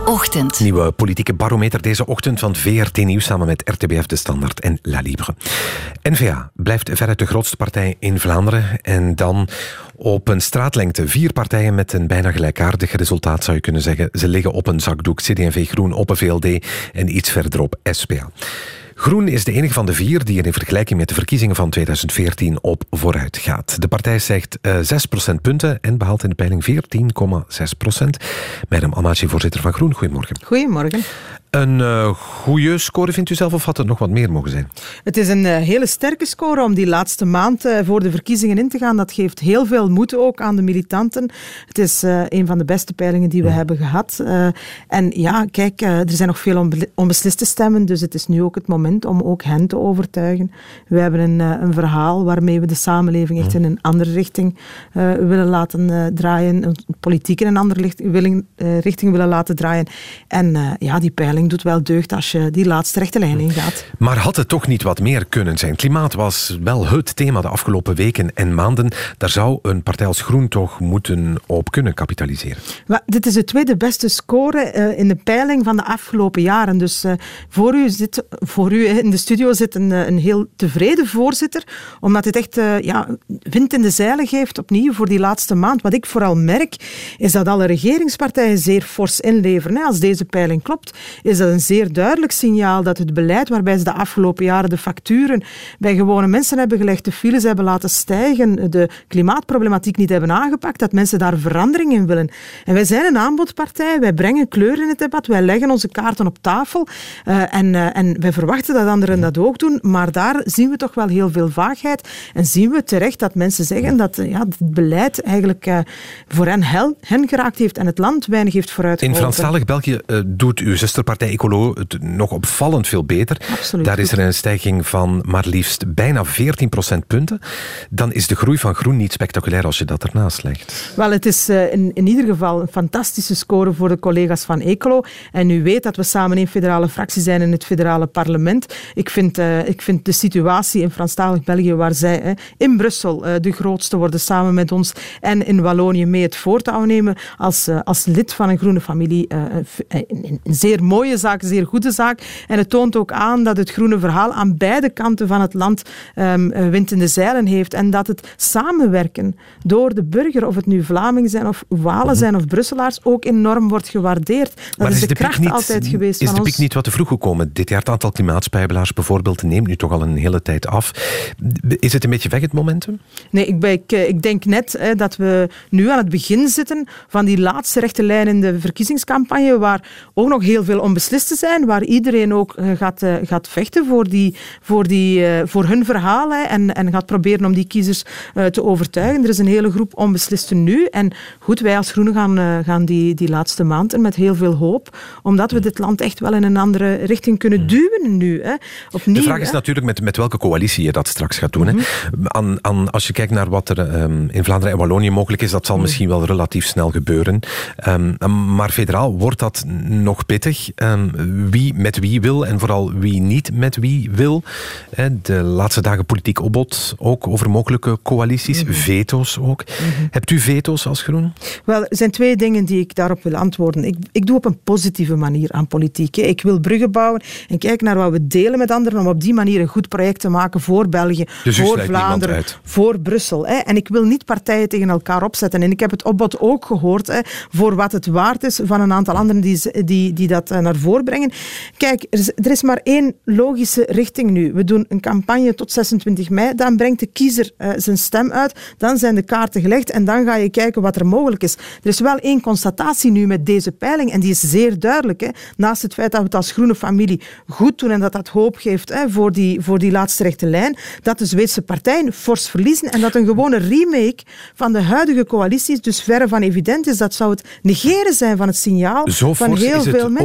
Ochtend. Nieuwe politieke barometer deze ochtend van VRT Nieuws samen met RTBF De Standaard en La Libre. N-VA blijft veruit de grootste partij in Vlaanderen en dan op een straatlengte 4 partijen met een bijna gelijkaardig resultaat zou je kunnen zeggen. Ze liggen op een zakdoek, CD&V Groen op een VLD en iets verderop SPA. Groen is de enige van de 4 die er in vergelijking met de verkiezingen van 2014 op vooruit gaat. De partij zegt 6 procentpunten en behaalt in de peiling 14,6%. Madame Almaty, voorzitter van Groen, goedemorgen. Goedemorgen. Een goede score vindt u zelf of had het nog wat meer mogen zijn? Het is een hele sterke score om die laatste maand voor de verkiezingen in te gaan. Dat geeft heel veel moed ook aan de militanten. Het is een van de beste peilingen die we hebben gehad. En ja, kijk, er zijn nog veel onbesliste stemmen, dus het is nu ook het moment om ook hen te overtuigen. We hebben een verhaal waarmee we de samenleving echt in een andere richting willen laten draaien. Politiek in een andere richting willen laten draaien. En ja, die peiling doet wel deugd als je die laatste rechte lijn ingaat. Maar had het toch niet wat meer kunnen zijn? Klimaat was wel het thema de afgelopen weken en maanden. Daar zou een partij als Groen toch moeten op kunnen kapitaliseren. Maar dit is de tweede beste score in de peiling van de afgelopen jaren. Dus voor u in de studio zit een heel tevreden voorzitter, omdat het echt wind in de zeilen geeft opnieuw voor die laatste maand. Wat ik vooral merk, is dat alle regeringspartijen zeer fors inleveren. Als deze peiling klopt, is dat een zeer duidelijk signaal dat het beleid waarbij ze de afgelopen jaren de facturen bij gewone mensen hebben gelegd, de files hebben laten stijgen, de klimaatproblematiek niet hebben aangepakt, dat mensen daar verandering in willen. En wij zijn een aanbodpartij, wij brengen kleur in het debat, wij leggen onze kaarten op tafel en wij verwachten dat anderen dat ook doen, maar daar zien we toch wel heel veel vaagheid en zien we terecht dat mensen zeggen dat het beleid eigenlijk voor hen geraakt heeft en het land weinig heeft vooruitgeholpen. In Franstalig België doet uw zusterpartij Ecolo het nog opvallend veel beter. Absoluut. Daar is er een stijging van maar liefst bijna 14 procentpunten. Dan is de groei van Groen niet spectaculair als je dat ernaast legt. Wel, het is in ieder geval een fantastische score voor de collega's van Ecolo. En u weet dat we samen een federale fractie zijn in het federale parlement. Ik vind de situatie in Franstalig België, waar zij in Brussel de grootste worden samen met ons en in Wallonië mee het voortouw nemen als lid van een groene familie. Een zeer mooie zaak, een zeer goede zaak. En het toont ook aan dat het groene verhaal aan beide kanten van het land wind in de zeilen heeft. En dat het samenwerken door de burger, of het nu Vlamingen zijn of Walen zijn of Brusselaars, ook enorm wordt gewaardeerd. Dat maar is de kracht altijd geweest van ons. Is de piek niet wat te vroeg gekomen? Dit jaar het aantal klimaatspijbelaars bijvoorbeeld neemt nu toch al een hele tijd af. Is het een beetje weg, het momentum? Nee, ik denk net dat we nu aan het begin zitten van die laatste rechte lijn in de verkiezingscampagne, waar ook nog heel veel onbesliste zijn, waar iedereen ook gaat vechten voor hun verhaal en gaat proberen om die kiezers te overtuigen. Er is een hele groep onbeslisten nu. En goed, wij als Groenen gaan die laatste maanden met heel veel hoop, omdat we dit land echt wel in een andere richting kunnen duwen nu. Opnieuw, de vraag is natuurlijk met welke coalitie je dat straks gaat doen. Als je kijkt naar wat er in Vlaanderen en Wallonië mogelijk is, dat zal misschien wel relatief snel gebeuren. Maar federaal wordt dat nog pittig. Wie met wie wil en vooral wie niet met wie wil. De laatste dagen politiek opbod, ook over mogelijke coalities, veto's ook. Hebt u veto's als Groen? Wel, er zijn 2 dingen die ik daarop wil antwoorden. Ik doe op een positieve manier aan politiek. Ik wil bruggen bouwen en kijken naar wat we delen met anderen om op die manier een goed project te maken voor België, dus voor Vlaanderen, voor Brussel. En ik wil niet partijen tegen elkaar opzetten. En ik heb het opbod ook gehoord voor wat het waard is van een aantal anderen die dat naar voren brengen. Kijk, er is maar 1 logische richting nu. We doen een campagne tot 26 mei. Dan brengt de kiezer zijn stem uit. Dan zijn de kaarten gelegd en dan ga je kijken wat er mogelijk is. Er is wel 1 constatatie nu met deze peiling en die is zeer duidelijk. Naast het feit dat we het als groene familie goed doen en dat hoop geeft voor die laatste rechte lijn, dat de Zweedse partijen fors verliezen en dat een gewone remake van de huidige coalities dus verre van evident is. Dat zou het negeren zijn van het signaal zo van heel veel mensen. Ook niet. U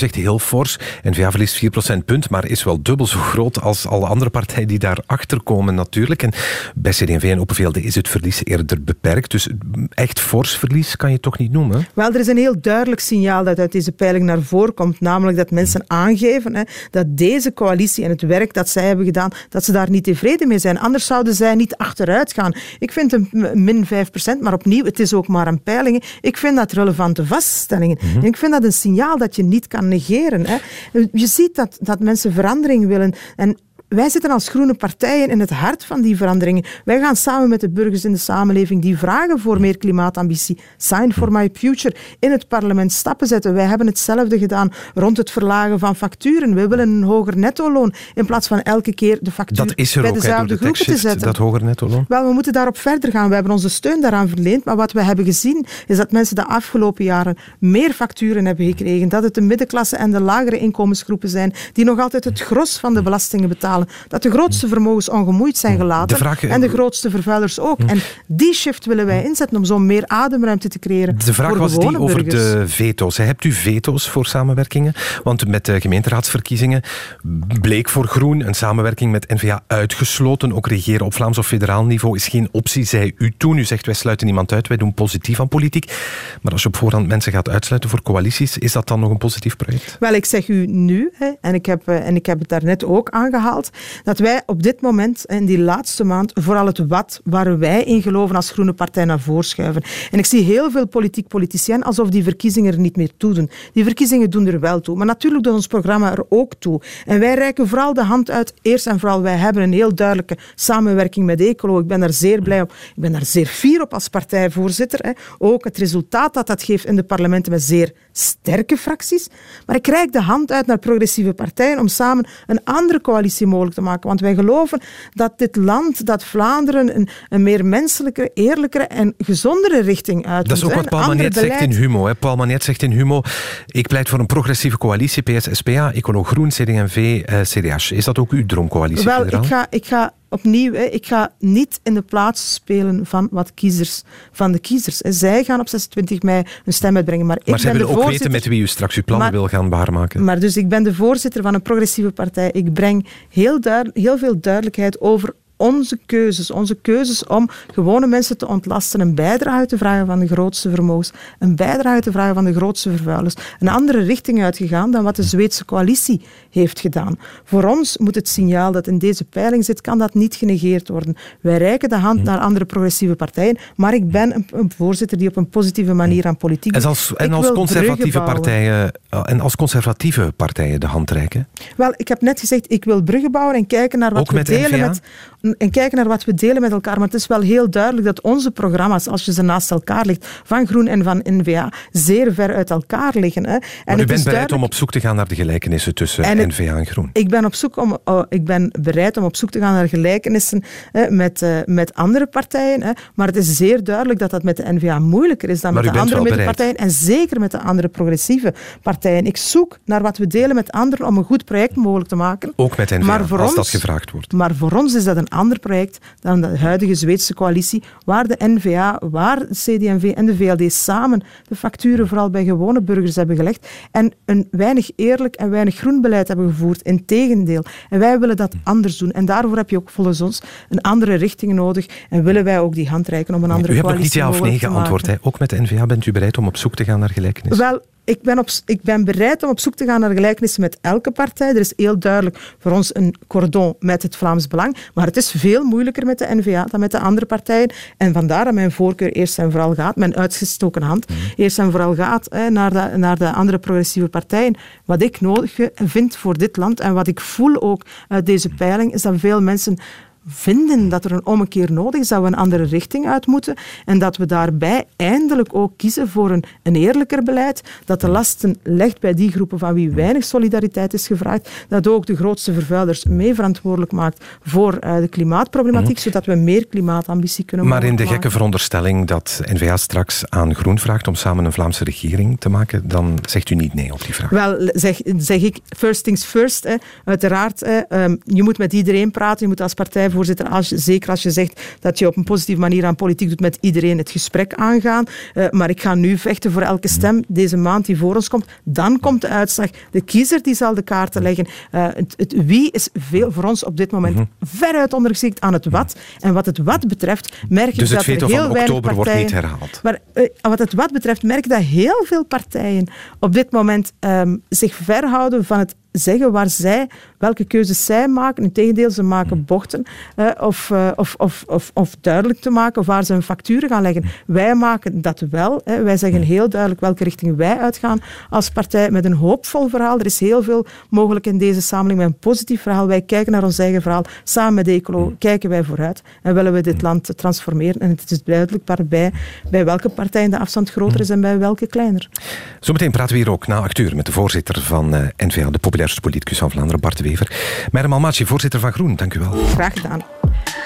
zegt heel fors. N-VA verliest 4 procentpunt, maar is wel dubbel zo groot als alle andere partijen die daarachter komen natuurlijk. En bij CD&V en Open VLD is het verlies eerder beperkt. Dus echt fors verlies kan je toch niet noemen? Wel, er is een heel duidelijk signaal dat uit deze peiling naar voren komt. Namelijk dat mensen aangeven dat deze coalitie en het werk dat zij hebben gedaan, dat ze daar niet tevreden mee zijn. Anders zouden zij niet achteruit gaan. Ik vind een min 5%, maar opnieuw, het is ook maar een peiling. Ik vind dat relevante vaststellingen. En ik vind dat een signaal dat je niet kan negeren. Je ziet dat mensen verandering willen. En wij zitten als groene partijen in het hart van die veranderingen. Wij gaan samen met de burgers in de samenleving die vragen voor meer klimaatambitie, Sign for My Future, in het parlement stappen zetten. Wij hebben hetzelfde gedaan rond het verlagen van facturen. We willen een hoger nettoloon in plaats van elke keer de factuur bij dezelfde groepen te zetten. Dat hoger nettoloon? Wel, we moeten daarop verder gaan. We hebben onze steun daaraan verleend, maar wat we hebben gezien is dat mensen de afgelopen jaren meer facturen hebben gekregen. Dat het de middenklasse en de lagere inkomensgroepen zijn die nog altijd het gros van de belastingen betalen. Dat de grootste vermogens ongemoeid zijn gelaten en de grootste vervuilers ook. En die shift willen wij inzetten om zo meer ademruimte te creëren. De vraag was die over burgers. De veto's. Hebt u veto's voor samenwerkingen? Want met de gemeenteraadsverkiezingen bleek voor Groen een samenwerking met N-VA uitgesloten. Ook regeren op Vlaams of federaal niveau is geen optie, zei u toen. U zegt, wij sluiten niemand uit, wij doen positief aan politiek. Maar als je op voorhand mensen gaat uitsluiten voor coalities, is dat dan nog een positief project? Wel, ik zeg u nu, en ik heb het daarnet ook aangehaald, dat wij op dit moment, in die laatste maand, vooral het wat waar wij in geloven als groene partij naar voren schuiven. En ik zie heel veel politiciëns alsof die verkiezingen er niet meer toe doen. Die verkiezingen doen er wel toe, maar natuurlijk doet ons programma er ook toe. En wij reiken vooral de hand uit. Eerst en vooral, wij hebben een heel duidelijke samenwerking met Ecolo. Ik ben daar zeer blij op. Ik ben daar zeer fier op als partijvoorzitter. Ook het resultaat dat geeft in de parlementen met zeer sterke fracties. Maar ik reik de hand uit naar progressieve partijen om samen een andere coalitie mogelijk te maken. Want wij geloven dat dit land, dat Vlaanderen een meer menselijke, eerlijkere en gezondere richting uit. Dat is ook wat Paul Magnet zegt in Humo. Paul Magnet zegt in Humo, ik pleit voor een progressieve coalitie, PS-SPA, Ecolo Groen, CD&V, CDH. Is dat ook uw droomcoalitie? Wel, ik ga opnieuw, ik ga niet in de plaats spelen van de kiezers. Zij gaan op 26 mei hun stem uitbrengen. Maar zij willen ook weten met wie u straks uw plannen wil gaan waarmaken. Maar dus ik ben de voorzitter van een progressieve partij. Ik breng heel veel duidelijkheid over onze keuzes om gewone mensen te ontlasten, een bijdrage te vragen van de grootste vermogens, een bijdrage te vragen van de grootste vervuilers, een andere richting uitgegaan dan wat de Zweedse coalitie heeft gedaan. Voor ons moet het signaal dat in deze peiling zit, kan dat niet genegeerd worden. Wij reiken de hand naar andere progressieve partijen, maar ik ben een voorzitter die op een positieve manier aan politiek doet. En als conservatieve partijen de hand reiken? Wel, ik heb net gezegd, ik wil bruggen bouwen en kijken naar wat we delen met elkaar. Maar het is wel heel duidelijk dat onze programma's, als je ze naast elkaar legt, van Groen en van N-VA, zeer ver uit elkaar liggen. En u bent bereid om op zoek te gaan naar de gelijkenissen tussen N-VA en Groen? Ik ben bereid om op zoek te gaan naar gelijkenissen met andere partijen. Maar het is zeer duidelijk dat met de N-VA moeilijker is dan met de andere middenpartijen. En zeker met de andere progressieve partijen. Ik zoek naar wat we delen met anderen om een goed project mogelijk te maken. Ook met N-VA, als dat gevraagd wordt. Maar voor ons is dat een ander project dan de huidige Zweedse coalitie, waar de N-VA, waar de CD&V en de VLD samen de facturen vooral bij gewone burgers hebben gelegd en een weinig eerlijk en weinig groen beleid hebben gevoerd. Integendeel. En wij willen dat anders doen. En daarvoor heb je ook volgens ons een andere richting nodig en willen wij ook die hand reiken om een andere coalitie mogelijk te maken. U hebt nog niet ja of nee geantwoord. Ook met de N-VA bent u bereid om op zoek te gaan naar gelijkenissen? Wel, ik ben bereid om op zoek te gaan naar gelijkenissen met elke partij. Er is heel duidelijk voor ons een cordon met het Vlaams Belang. Maar het is veel moeilijker met de N-VA dan met de andere partijen. En vandaar dat mijn voorkeur eerst en vooral gaat, mijn uitgestoken hand, eerst en vooral gaat naar de andere progressieve partijen. Wat ik nodig vind voor dit land en wat ik voel ook uit deze peiling, is dat veel mensen vinden dat er een ommekeer nodig is, dat we een andere richting uit moeten en dat we daarbij eindelijk ook kiezen voor een eerlijker beleid, dat de lasten legt bij die groepen van wie weinig solidariteit is gevraagd, dat ook de grootste vervuilers mee verantwoordelijk maakt voor de klimaatproblematiek, zodat we meer klimaatambitie kunnen maken. Maar in de gekke veronderstelling dat N-VA straks aan Groen vraagt om samen een Vlaamse regering te maken, dan zegt u niet nee op die vraag? Wel, zeg ik, first things first. Uiteraard, je moet met iedereen praten, je moet als partij partijvoorzitter, zeker als je zegt dat je op een positieve manier aan politiek doet, met iedereen het gesprek aangaan. Maar ik ga nu vechten voor elke stem deze maand die voor ons komt. Dan komt de uitslag. De kiezer die zal de kaarten leggen. Het wie is veel voor ons op dit moment veruit ondergeschikt aan het wat. En wat het wat betreft merk ik dus dat het er heel weinig oktober partijen... wordt niet herhaald. Maar wat het wat betreft merk ik dat heel veel partijen op dit moment zich verhouden van het zeggen waar zij, welke keuzes zij maken. Integendeel, ze maken bochten of duidelijk te maken waar ze hun facturen gaan leggen. Wij maken dat wel. Wij zeggen heel duidelijk welke richting wij uitgaan als partij met een hoopvol verhaal. Er is heel veel mogelijk in deze samenleving met een positief verhaal. Wij kijken naar ons eigen verhaal. Samen met Ecolo kijken wij vooruit en willen we dit land transformeren. En het is duidelijk bij welke partijen de afstand groter is en bij welke kleiner. Zometeen praten we hier ook na 8 uur met de voorzitter van N-VA, de populairste politicus van Vlaanderen, Bart de Wever. Meirem Almaty, voorzitter van Groen, dank u wel. Graag gedaan.